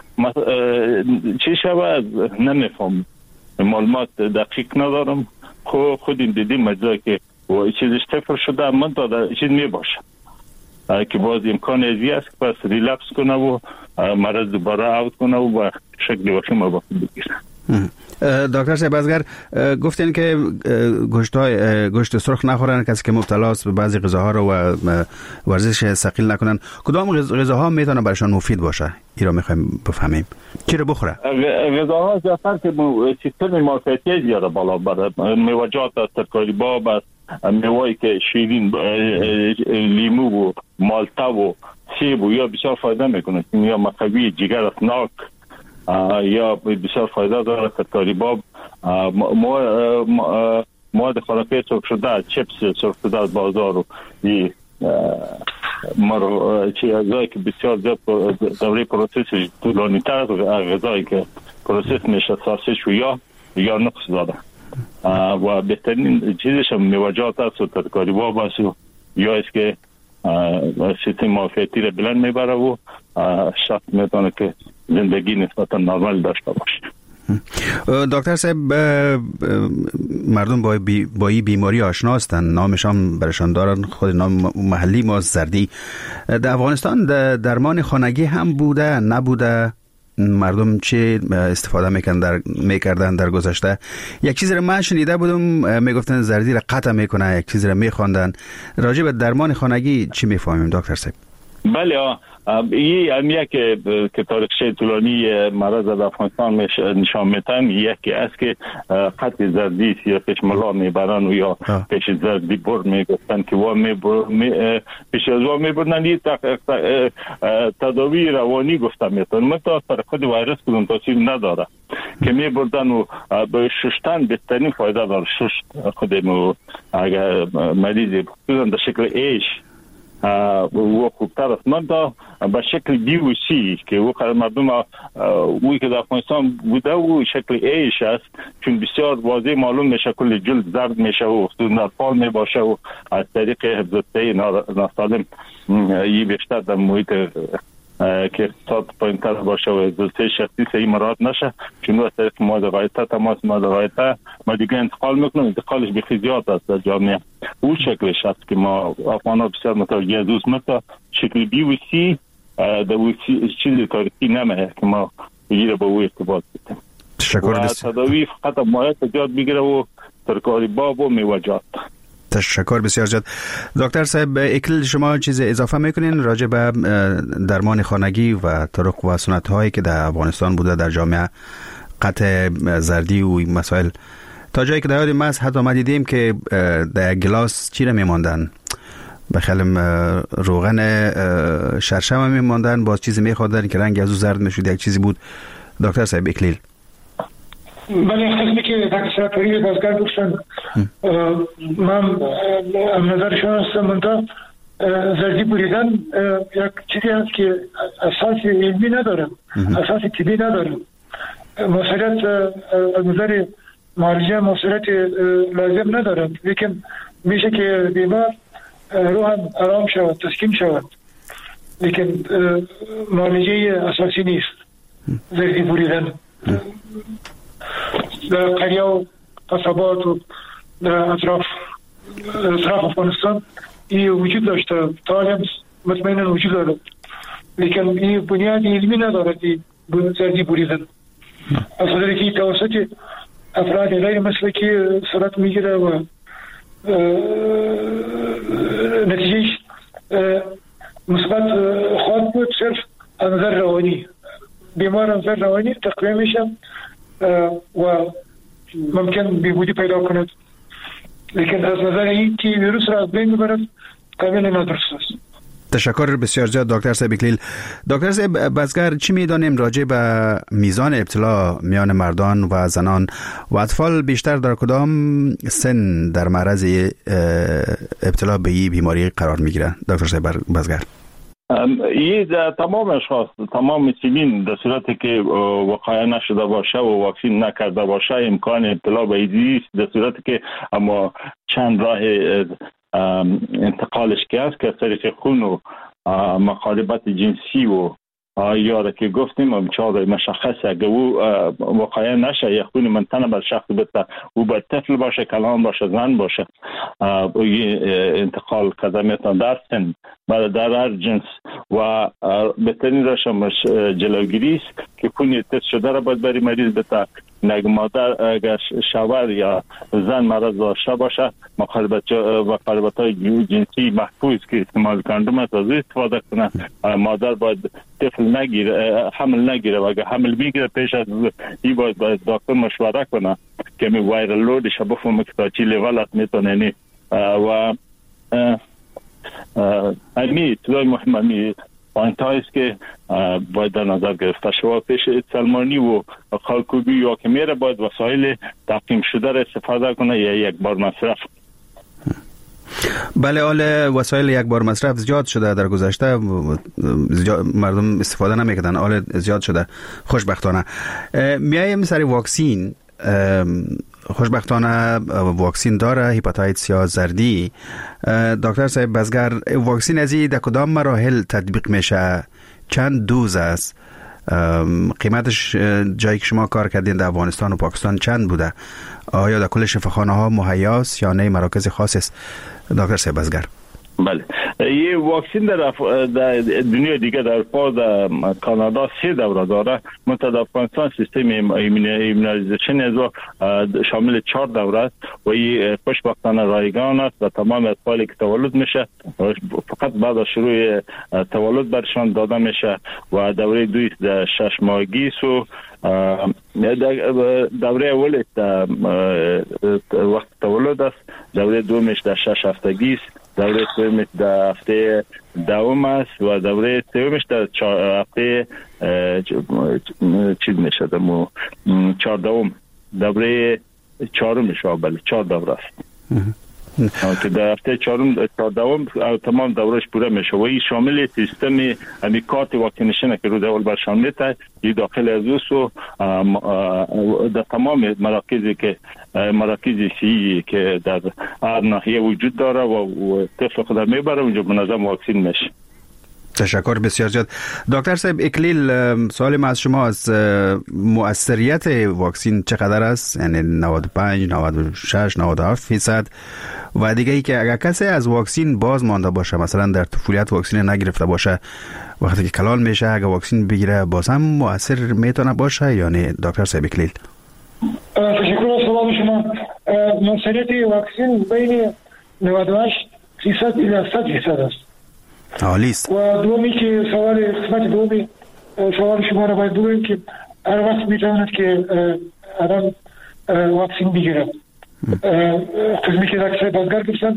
چی شود نمیفهم معلومات دقیق ندارم. خب خودیم دیدیم مجزایی که و چیزش صفر شده من تا چیز می باشه که باز امکان ازی است که پس ریلپس کنه و مرض دوباره اوت کنه و شکل وخیم رو بگیره. دکتر صاحب ازگر گفتین که گوشت های گوشت سرخ نخورن کسی که مبتلا است به بعضی غذاها رو و ورزش ثقیل نکنن، کدام غذاها میتونه برایشان مفید باشه؟ این رو میخوایم بفهمیم چی رو بخوره. غذاها زیادتر که سیستم معافیتی زیاده بالا بره، میوه‌جات است، ترکاری باب است، میوه‌ای که شیرین لیمو و مالتا و سیب و یا بسیار فایده میکنه، یا مقوی جگر است، ناک یا بسیار فایده داره. ترکاری باب مواد خوراکی سرخ شده، چپس سرخ شده از بازار و مرو چیزایی که بسیار زیاد دوره پروسس طولانی تر از غذایی که پروسس میشه، ساسج و یا یا نقص داره و بهترین چیزش هم میوه‌جات است و ترکاری باب است و یا است که سیستم معافیتی را بلند میبره و شخص میتونه که زندگی نسبتا نرمال داشته باشه. دکتر صاحب مردم با بی با این بیماری آشنا هستند، نامش هم برشان دارن، خود نام محلی ما زردی. در افغانستان درمان خانگی هم بوده نبوده؟ مردم چه استفاده میکردن در میکردن در گذشته؟ یک چیزی رو من شنیده بودم میگفتن زردی را قطع میکنه، یک چیزی رو میخواندن. راجع به درمان خانگی چی میفهمیم دکتر صاحب؟ بله این همیه که که تاریخچه طولانی مرض در افغانستان نشان میتن، یکی است که قطع زردی یا پشملا میبرن و یا پیش زردی بر میگفتن که وا می پیش از وا میبرن. این تداوی روانی گفته میتن متا سر خود ویروس کدوم تاثیر نداره که میبردن و به ششتن بهترین فایده داره. ششت خودمو اگر مریض بودن در شکل ایش و خوبتر است. من دا به شکل دی و سی که او مردم اوی که در افغانستان بوده و شکل ایش است، چون بسیار واضح معلوم میشه کل جلد زرد میشه و نرفال میباشه و از طریق حفظته ناسالم یه بیشتر در محیط که اقتصاد پایین تر باشه و حفظته شخصی صحیح مراد نشه، چون از طریق مواد غایطه تماس مواد غایطه ما دیگه انتقال میکنم. انتقالش بخی زیاد است در جامعه. او شکلش است که ما افغان ها بسیار متوجه دوست مثل شکل بی و سی در او چیز تاریخی نمیه که ما بگیره با او ارتباط بتیم. تشکر بسیار. و تداوی فقط مایت زیاد بگیره و ترکاری باب و میوه‌جات. تشکر بسیار زیاد. دکتر صاحب اکلیل شما چیز اضافه میکنین راجع به درمان خانگی و طرق و سنت هایی که در افغانستان بوده در جامعه، قطع زردی و مسائل، تا جایی که در یاد ما است حتی ما دیدیم که در یک گلاس چی را میماندن بخلم روغن شرشم هم میماندن، باز چیزی میخوادن که رنگ از او زرد میشود، یک چیزی بود. دکتر صاحب اکلیل. بله خیلی که دکتر پری بازگر بودن من نظرشون هستم. من تا زردی بریدن یک چیزی هست که اساس علمی ندارم، اساس طبی ندارم. مسئولیت از نظر معالجه مسئولیت لازم ندارم، لیکن میشه که بیمار روحاً آرام شود، تسکین شود، لیکن معالجه اساسی نیست زردی بریدن. در قریه و قصبات و در اطراف اطراف افغانستان این وجود داشته، تا مطمئنا وجود دارد، لیکن این بنیاد علمی ندارد زردی بریدن. از خاطر که توسط افراد غیر مسلکی صورت میگیره و نتیجهش مثبت خواهد بود. صرف از نظر روانی بیمار از نظر روانی تقویه میشه و ممکن بیهودی پیدا کند، لیکن از نظر این که ویروس را از بین ببرد کاملا نادرست است. تشکر بسیار زیاد دکتر صاحب اکلیل. دکتر صاحب بزگر، چی میدانیم راجع به میزان ابتلا میان مردان و زنان و اطفال بیشتر در کدام سن در معرض ابتلا به این بیماری قرار میگیرن دکتر صاحب بزگر؟ یه تمام اشخاص، تمام مسئولین در صورتی که وقایع نشده باشه و واکسین نکرده باشه امکان ابتلا به ایدز در صورتی که اما چند راه انتقالش که است که از طریق خون و مخالبت جنسی و یا که گفتیم امچار مشخص اگه او واقعا نشه یا خون منتنه بر شخص بده او باید طفل باشه، کلان باشه، زن باشه، انتقال کدامیتان در سن در هر جنس و بهترین روش جلوگیری است که خون تست شده را باید بری مریض بده. نگ مادر اگر شوهر یا زن مرض داشته باشه مخالبت مخالبت های جنسی محفوظ که استعمال کاندوم از استفاده کنه. مادر باید طفل نگیره، حمل نگیره و اگر حمل بگیره پیش از این باید باید دکتر مشوره کنه که می وایرال لودش بفهمه که تا چی لیول است میتونه و امی اطلاع مهم امی پوینت هایست که باید در نظر گرفته شود. پیش سلمانی و خالکوبی یا که میره باید وسایل تقسیم شده را استفاده کنه یا یک بار مصرف. بله، حال وسایل یک بار مصرف زیاد شده در گذشته، مردم استفاده نمیکردن، حال زیاد شده خوشبختانه. میایم سر واکسین. خوشبختانه واکسین داره، هپاتیتس یا زردی. دکتر صاحب بزگر، واکسین از این در کدام مراحل تطبیق میشه؟ چند دوز است؟ قیمتش جایی که شما کار کردین در افغانستان و پاکستان چند بوده؟ آیا در کل شفاخانه ها مهیاست یا نه مراکز خاص است؟ دکتر صاحب بزگر. بله، یه واکسین در, اف... در دنیا دیگه در اروپا در کانادا سه دوره داره. منتها در افغانستان سیستم ایمونیزیشن از شامل چهار دوره است و این خوشبختانه رایگان است و تمام اطفالی که تولد میشه فقط بعد از شروع تولد برشان داده میشه و دوره دوی در شش ماهگی و دوره اول وقت تولد است، دوره دومش در شش هفتگی است، دوره سومش در هفته دوم است و دوره سومش در هفته چیز میشه دمو چهاردهم، دوره چهارمش بله چهار دوره است که در هفته چهارم چهاردهم تمام دورش پوره میشه و این شامل سیستم امی کارت واکسینیشن که رو دول برشان میته این داخل از اوست و در تمام مراکزی که مراکز سی که در هر ناحیه وجود داره و طفل خود میبره اونجا منظم واکسین میشه. تشکر بسیار زیاد. دکتر صاحب اکلیل، سوال ما از شما از مؤثریت واکسین چقدر است؟ یعنی نود و پنج، نود و شش، نود و هفت فیصد و دیگه ای که اگر کسی از واکسین باز مانده باشه، مثلا در طفولیت واکسین نگرفته باشه، وقتی که کلان میشه اگر واکسین بگیره باز هم مؤثر میتونه باشه یا نه دکتر صاحب اکلیل؟ تشکر از سوال شما. مؤثریت واکسین بین نود و هشت فیصد الی صد فیصد است. عالی است. و دومی که سوال قسمت دومی سوال شما را باید بگویم که هر وقت میتواند که آدم واکسین بگیره. قسمی که دکتر بازگر گفتن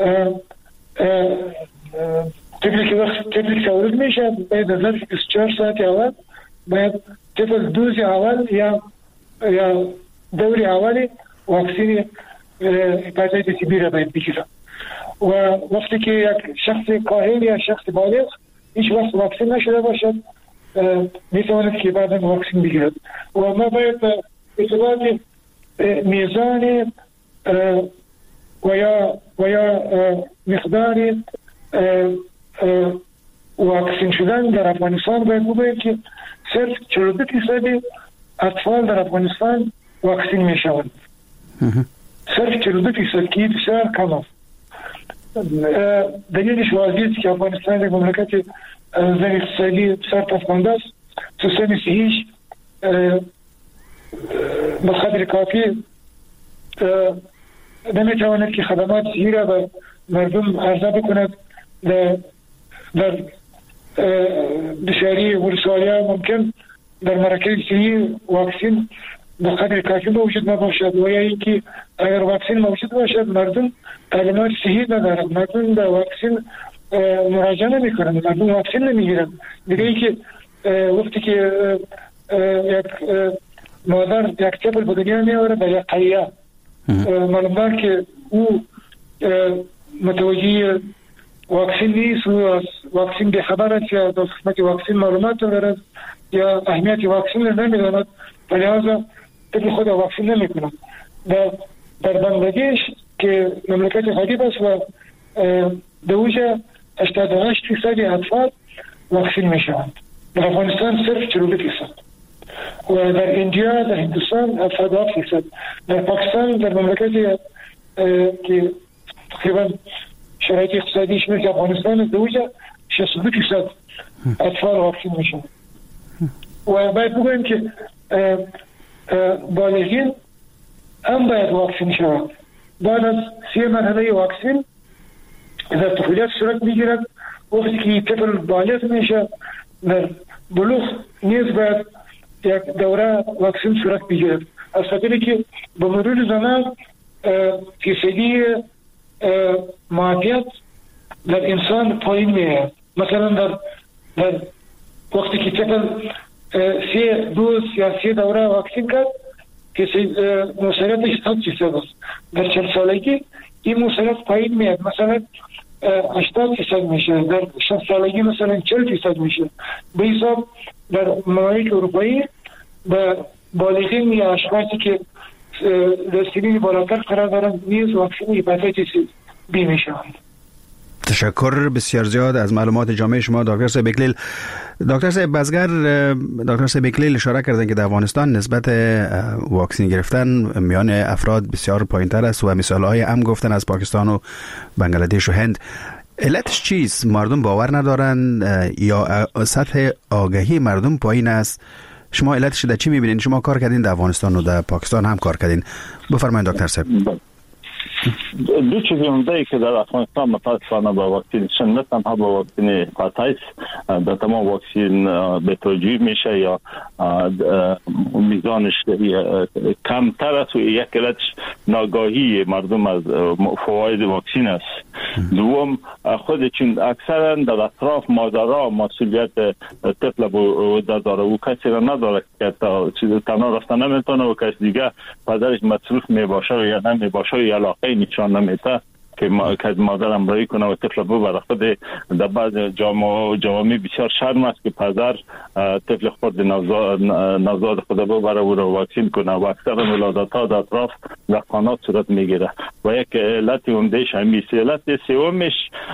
طفلی که وقت طفلی که تولد میشه باید از ظرف بیست و چهار ساعت اول باید طفل دوز اول یا یا دوری اولی واکسین هپاتیتس بی را باید بگیره. و وقتی که یک شخص کاهل یا شخص بالغ هیچ وقت واکسین نشده باشد میتواند که بعدا واکسین بگیرد و ما باید به اعتبار میزان و یا و یا مقدار واکسین شدن در افغانستان باید بگوییم که صرف چهل و دو درصد اطفال در افغانستان واکسین میشوند. صرف چهل و دو درصد که بسیار کم است. دلیلش واضح است که افغانستان یک مملکت زن اقتصادی بسیار پسمانده است. سیستم صحیش به قدر کافی نمیتواند که خدمات صحی را به مردم عرضه بکند. در بسیاری ولسوالی‌ها ممکن در مراکز صحی واکسین به قدر کافی موجود نباشد و یا اینکه اگر واکسن موجود باشد مردم تعلیمات صحیح ندارند، مردم به واکسن مراجعه نمی‌کنند، مردم واکسن نمی‌گیرند. دیگه اینکه وقتی که یک مادر یک طفل به دنیا می‌آورد در یک قریه، معلومه که او متوجه واکسن نیست و از واکسن بی‌خبر است یا از قسمت واکسن معلومات ندارد یا اهمیت واکسن را نمی‌داند، لذا طفل خود واکسن نمی‌کند. در در بنگلادش که مملکت غریب است و در اونجا هشتاد و هشت درصد اطفال واکسن میشوند. در افغانستان صرف چهل و دو درصد و در ایندیا، در هندوستان هفتاد و هفت درصد. در پاکستان در مملکت که تقریبا شرایط اقتصادیش مثل افغانستان در اونجا شصت و دو درصد اطفال واکسن میشوند. و باید بگویم که بالغین هم باید واکسن شوند. بعد از سه مرحله واکسن در طفولیت صورت میگیرد. وقتی که طفل بالغ میشه در بلوغ نیز باید یک دوره واکسن صورت میگیرد. از خاطر که به مرور زمان فیصدی معافیت در انسان پایین میاد. مثلا در در وقتی که طفل سه دوز یا سه دوره واکسن کرد که موثریتش صد درصد است. در چهل سالگی این موثریت پایین میاد، مثلا هشتاد درصد میشه، در شصت سالگی مثلا چهل درصد میشه. به حساب در ممالک اروپایی به بالغین یا اشخاصی که در سنین بالاتر قرار دارند نیز واکسن هپاتیتیس بی میشوند. تشکر بسیار زیاد از معلومات جامع شما دکتر صاحب اکلیل. دکتر صاحب بزگر، دکتر صاحب اکلیل اشاره کردن که در افغانستان نسبت واکسن گرفتن میان افراد بسیار پایین‌تر است و مثال‌های هم گفتن از پاکستان و بنگلادش و هند. علتش چیست؟ مردم باور ندارن یا سطح آگاهی مردم پایین است؟ شما علتش در چی می‌بینید؟ شما کار کردین در افغانستان و در پاکستان هم کار کردین. بفرمایید دکتر صاحب. دو چیز عمده که در افغانستان متاسفانه با واکسینیشن نه تنها با واکسن هپاتیتس در تمام واکسن به توجیه میشه یا میزانش کمتر است و یک علتش ناگاهی مردم از فواید واکسن است. دوم خود چون اکثرا در اطراف مادرها مسئولیت طفل بوده داره و کسی را نداره که تنها رفتن نمیتونه و کسی دیگه پدرش مصروف میباشه یا نمیباشه یا علاقه نشان نمیده که مادر امرایی کنه و طفل ببره. خود در بعض جامعه جوامع بسیار شرم است که پدر طفل خود نوزاد نوزاد خود ببره و را واکسین کنه و اکثر ولادت ها در اطراف در خانات صورت میگیره و یک علت عمدهش همین است. علت سومش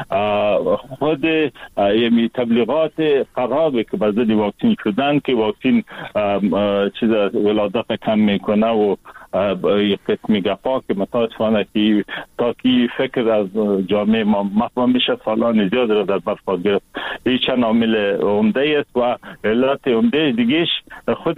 خود یعنی تبلیغات خرابه که بعضی واکسین شدن که واکسین چیز ولادت کم میکنه و یک قسمی گپا که متاسفانه که تا که فکر از جامعه ما مفهوم میشه سالان زیاد را در بر گرفت. این چند عامل عمده است و علت عمده دیگهش خود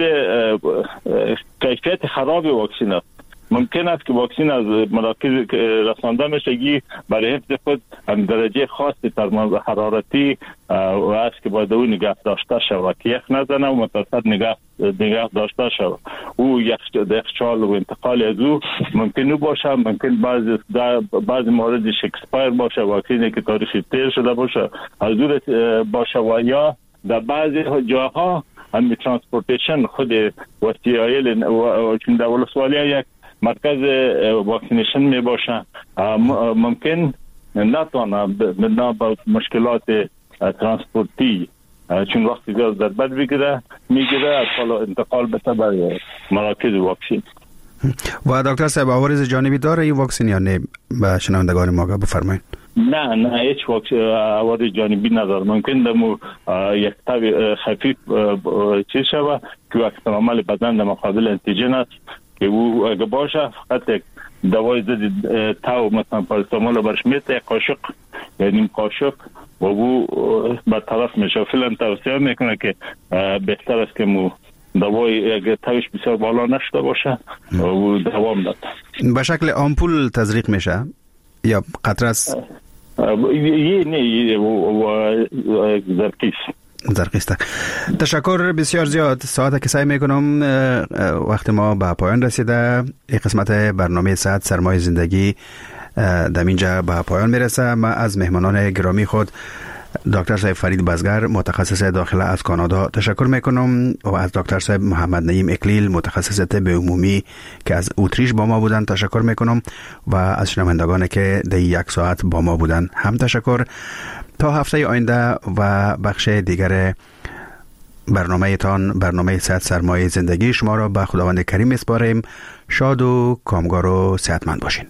کیفیت خراب واکسن است. ممکن است که واکسن از مراکز رسانده میشه برای حفظ خود درجه خاصی ترمیم حرارتی و است که باید اون نگاه داشته شود که یخ نزنه و متوسط نگاه نگاه داشته شود. او یخچال و انتقال از او ممکن باشه، ممکن بعضی بعضی موردش اکسپایر باشه، واکسنی که تاریخی تیر شده باشه از او باشه و یا در بعضی جاها هم ترانسپورتیشن خود وسایل و چون در ولسوالی یک مرکز واکسینیشن می باشه ممکن نتوانه با مشکلات ترانسپورتی چون وقتی زیاد در بد بگیره میگیره از انتقال بشه برای مراکز واکسین. و دکتر صاحب عوارض جانبی داره این واکسن یا نه؟ به شنوندگان ما بفرمایید. نه نه هیچ واکسن عوارض جانبی نداره. ممکن دمو یک تب خفیف چیز شوه که وقت عمل بدن در مقابل انتیجن است که او اگه باشه فقط یک دوای ضد تاو مثلا پاراسیتامول برش میته یک قاشق یا نیم قاشق و او برطرف میشه. فعلا توصیه میکنه که بهتر است که مو دوای اگه تاوش بسیار بالا نشده باشه و او دوام داد. به شکل آمپول تزریق میشه یا قطره است؟ یه نه زرکیس زرقیسته. تشکر بسیار زیاد. ساعت که سعی میکنم وقت ما به پایان رسیده. این قسمت برنامه صحت سرمایه زندگی در اینجا به پایان میرسه. من از مهمانان گرامی خود دکتر صاحب فرید بزگر متخصص داخله از کانادا تشکر میکنم و از دکتر صاحب محمد نعیم اکلیل متخصص طب عمومی که از اتریش با ما بودن تشکر میکنم و از شنوندگان که در یک ساعت با ما بودن هم تشکر. تا هفته آینده و بخش دیگر برنامه تان برنامه صحت سرمایه زندگی شما را به خداوند کریم میسپاریم. شاد و کامگار و صحتمند باشین.